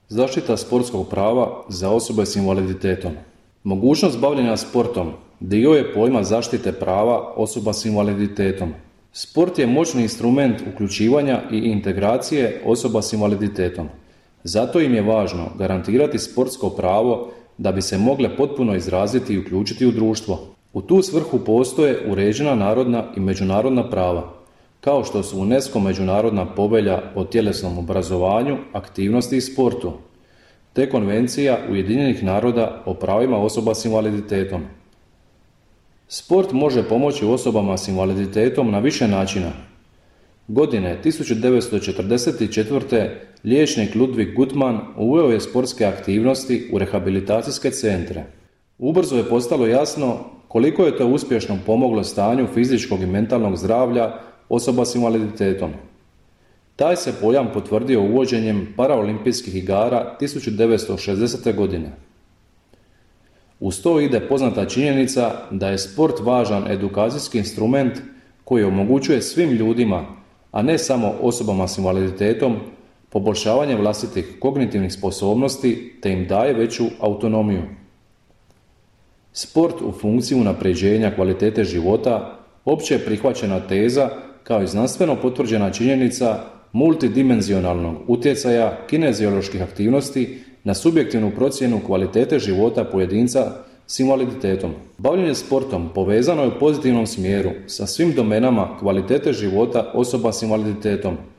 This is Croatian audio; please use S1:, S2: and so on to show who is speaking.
S1: Zaštita sportskog prava za osobe s invaliditetom. Mogućnost bavljenja sportom dio je pojma zaštite prava osoba s invaliditetom. Sport je moćni instrument uključivanja i integracije osoba s invaliditetom. Zato im je važno garantirati sportsko pravo da bi se mogle potpuno izraziti i uključiti u društvo. U tu svrhu postoje uređena narodna i međunarodna prava, kao što su UNESCO Međunarodna povelja o tjelesnom obrazovanju, aktivnosti i sportu, te Konvencija Ujedinjenih naroda o pravima osoba s invaliditetom. Sport može pomoći osobama s invaliditetom na više načina. Godine 1944. liječnik Ludwig Guttmann uveo je sportske aktivnosti u rehabilitacijske centre. Ubrzo je postalo jasno koliko je to uspješno pomoglo stanju fizičkog i mentalnog zdravlja osoba s invaliditetom. Taj se pojam potvrdio uvođenjem paraolimpijskih igara 1960. godine. Uz to ide poznata činjenica da je sport važan edukacijski instrument koji omogućuje svim ljudima, a ne samo osobama s invaliditetom, poboljšavanje vlastitih kognitivnih sposobnosti te im daje veću autonomiju. Sport u funkciji unapređenja kvalitete života opće je prihvaćena teza kao i znanstveno potvrđena činjenica multidimenzionalnog utjecaja kinezioloških aktivnosti na subjektivnu procjenu kvalitete života pojedinca s invaliditetom. Bavljenje sportom povezano je u pozitivnom smjeru sa svim domenama kvalitete života osoba s invaliditetom,